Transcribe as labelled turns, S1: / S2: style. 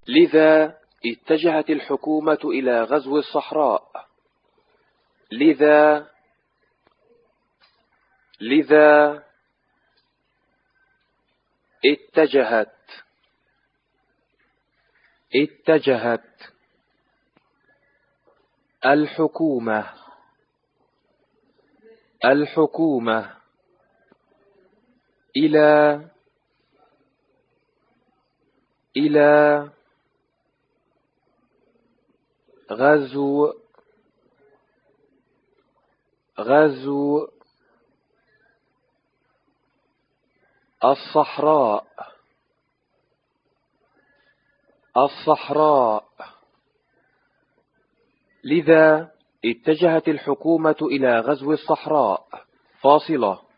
S1: لذا اتجهت الحكومة إلى غزو الصحراء. لذا اتجهت الحكومة إلى غزو الصحراء. لذا اتجهت الحكومة إلى غزو الصحراء. فاصلة.